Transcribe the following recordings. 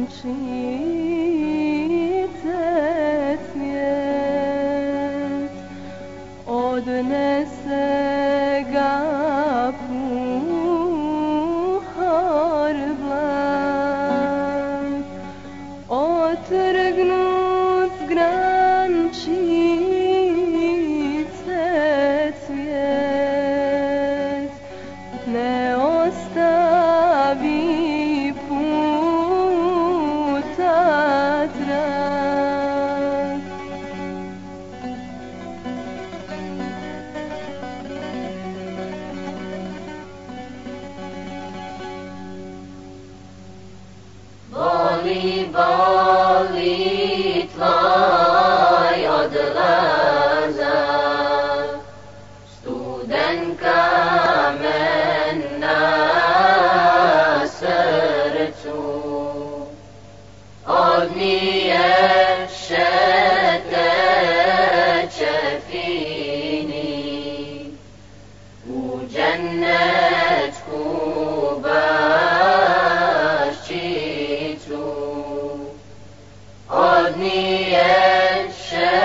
svijet, odnese ga puhar blag, otrgnut s grančice cvijet, ne ostavi puta trag. Boli, boli tvoj odlazak, studen kamen na srcu, od niješe teče fini, u džennetsku baščicu, od niješe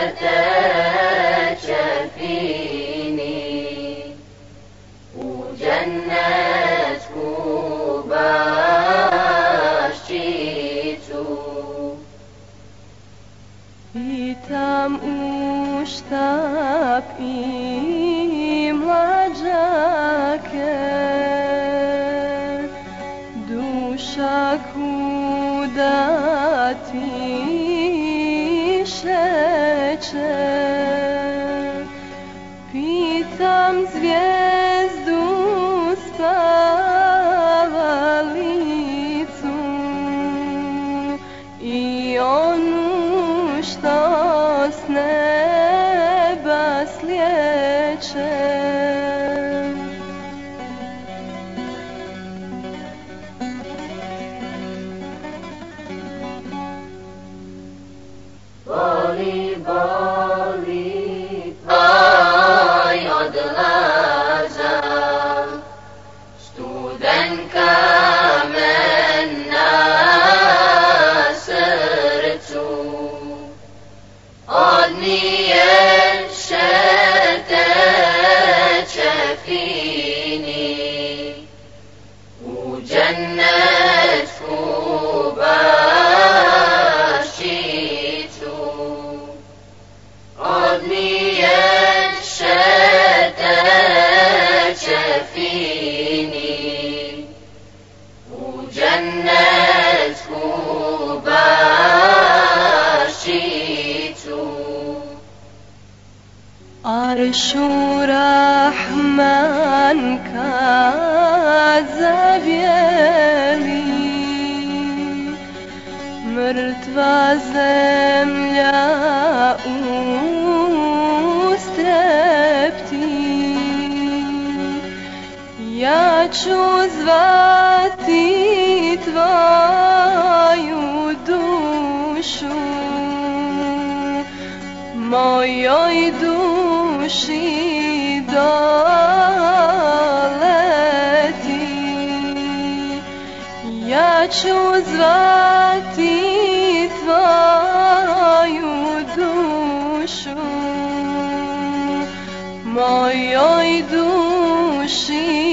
teče fini, u džennetsku baščicu. Pitam u štap i mlađake, duša kuda ti šeće. Pitam zvijezdu spavalicu i onu što s neba slijeće. Boli, boli tvoj odlazak, studen kamen na srcu, od niješe teče fini, u džennetsku baščicu, od niješe teče fini, u džennetsku baščicu. Aršu Rahman kad zabijeli, mrtva zemlja ustrepti, ja ću zvati tvoju dušu, mojoj duši doleti. Ja ću zvati tvoju dušu, mojoj duši